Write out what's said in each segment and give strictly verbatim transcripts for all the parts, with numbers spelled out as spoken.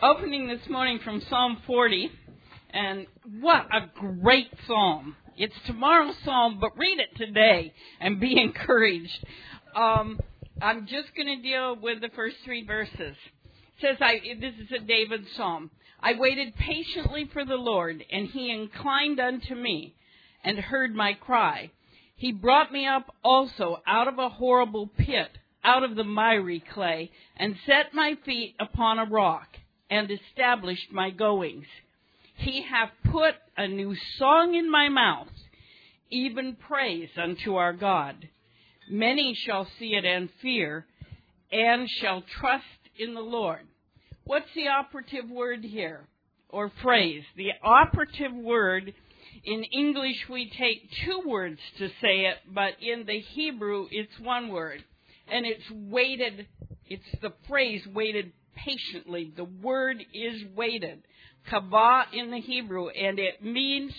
opening this morning from Psalm forty, and what a great psalm. It's tomorrow's psalm, but read it today and be encouraged. Um, I'm just going to deal with the first three verses. It says, I, this is a David psalm. I waited patiently for the Lord, and he inclined unto me and heard my cry. He brought me up also out of a horrible pit, out of the miry clay, and set my feet upon a rock, and established my goings. He hath put a new song in my mouth, even praise unto our God. Many shall see it and fear, and shall trust in the Lord. What's the operative word here, or phrase? The operative word, in English we take two words to say it, but in the Hebrew it's one word. And it's waited, it's the phrase waited patiently. The word is waited. Kavah in the Hebrew, and it means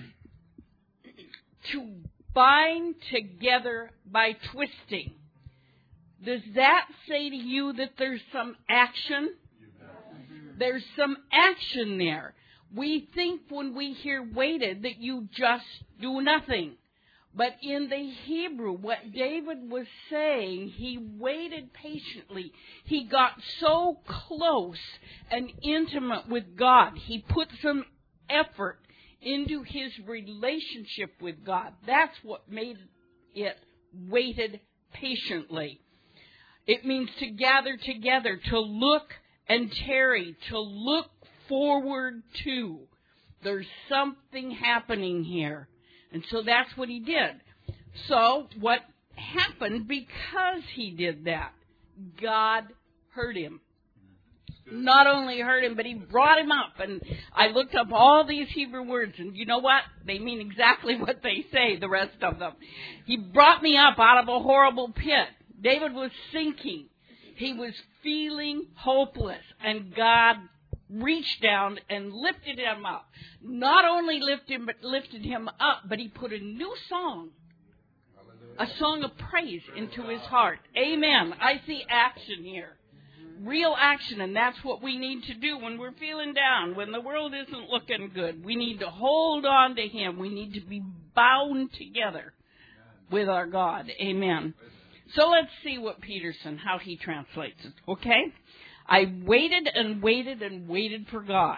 to bind together by twisting. Does that say to you that there's some action? There's some action there. We think when we hear waited that you just do nothing. But in the Hebrew, what David was saying, he waited patiently. He got so close and intimate with God. He put some effort into his relationship with God. That's what made it waited patiently. It means to gather together, to look and tarry, to look forward to. There's something happening here. And so that's what he did. So what happened because he did that? God heard him. Not only heard him, but he brought him up. And I looked up all these Hebrew words, and you know what? They mean exactly what they say, the rest of them. He brought me up out of a horrible pit. David was sinking. He was feeling hopeless, and God reached down and lifted him up. Not only lifted him, but lifted him up, but he put a new song, a song of praise into his heart. Amen. I see action here. Real action, and that's what we need to do when we're feeling down, when the world isn't looking good. We need to hold on to him. We need to be bound together with our God. Amen. So let's see what Peterson, how he translates it, okay? I waited and waited and waited for God.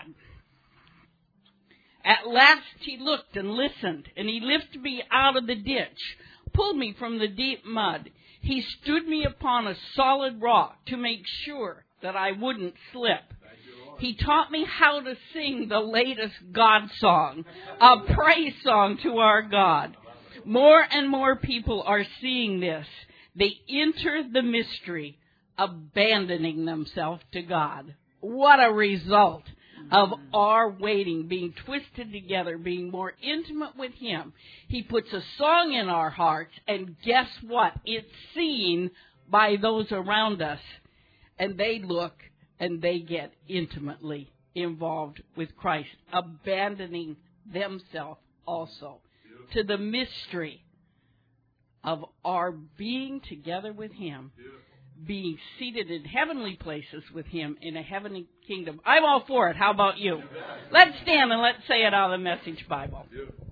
At last he looked and listened, and he lifted me out of the ditch, pulled me from the deep mud. He stood me upon a solid rock to make sure that I wouldn't slip. He taught me how to sing the latest God song, a praise song to our God. More and more people are seeing this. They enter the mystery, abandoning themselves to God. What a result of our waiting, being twisted together, being more intimate with him. He puts a song in our hearts, and guess what? It's seen by those around us, and they look and they get intimately involved with Christ, abandoning themselves also to the mystery of our being together with him, being seated in heavenly places with him in a heavenly kingdom. I'm all for it. How about you? Let's stand and let's say it out of the Message Bible.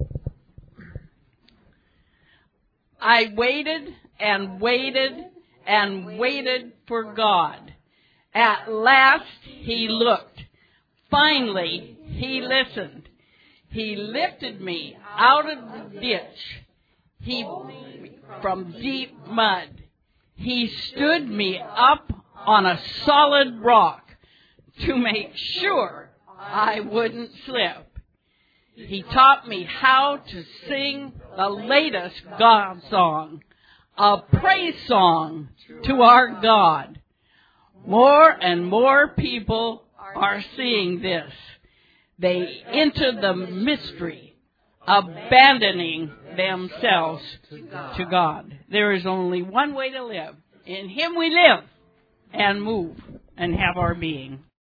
I waited and waited and waited for God. At last he looked. Finally he listened. He lifted me out of the ditch. He from deep mud. He stood me up on a solid rock to make sure I wouldn't slip. He taught me how to sing the latest God song, a praise song to our God. More and more people are seeing this. They enter the mystery, abandoning themselves to God. There is only one way to live. In him we live and move and have our being.